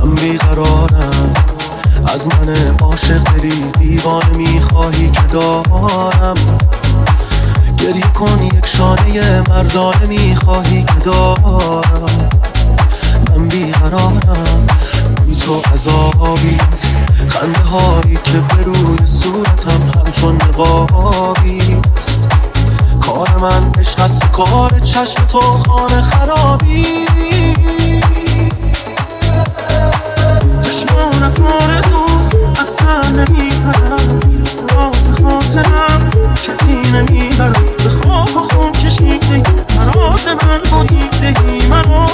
من بیقرارم، از من عاشق دلی دیوانه میخواهی که دارم. گریه کن یک شانه مردانه میخواهی که دارم. من بیقرارم، بی تو عذابیست، خنده هایی که به روی صورتم همچون نقابیست. کار من عشق است، کار چشم تو خانه خرابی. چشمانت آرزوست، اصلا نمیبرم راز خاطرم، کسی نمیبرم. به خواب و خون کشیدگی مراد من بریدگی منو،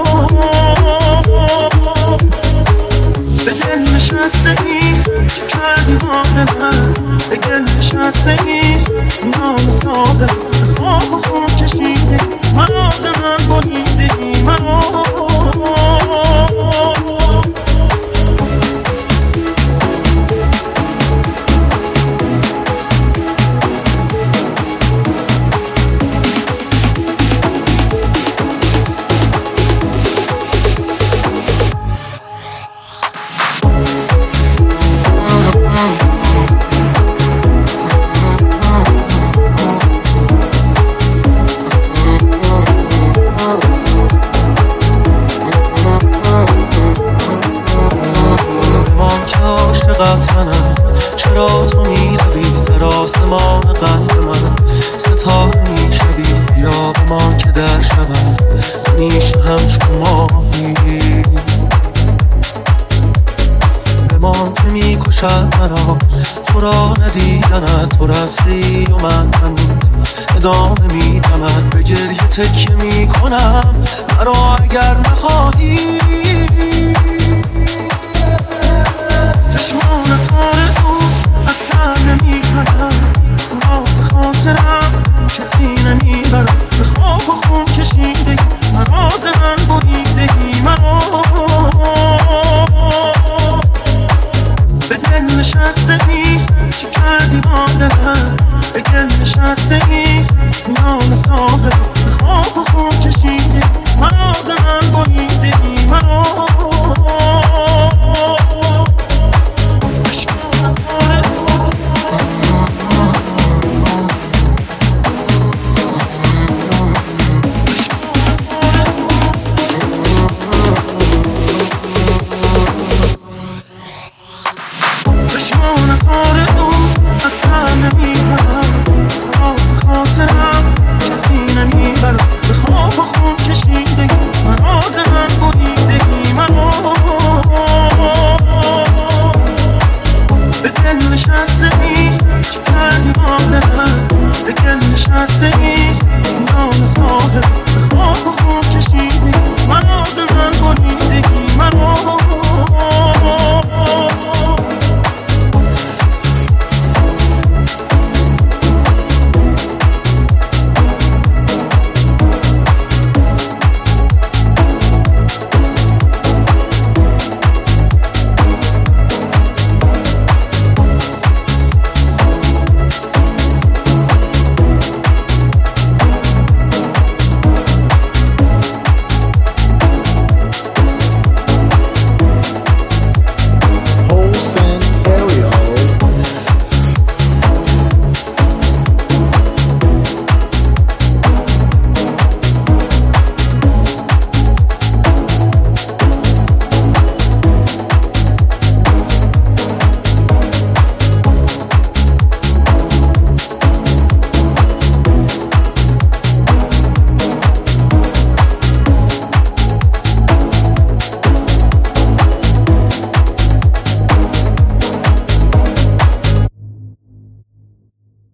به دل نشستگی چه کردی مال من، به گل نشستگی نام ساده. به خواب و خون کشیدگی مراد من بریدگی منو. چرا تو میروی در آسمان قلب من، ستاره میشوی یا بمان که در شبم میشه همچون ماهی. بمان که میکشد مرا تو را ندیدنت، تو رفتی و من هنوز ادامه میدمت. به گریه تکیه میکنم مرا اگر نخواهی.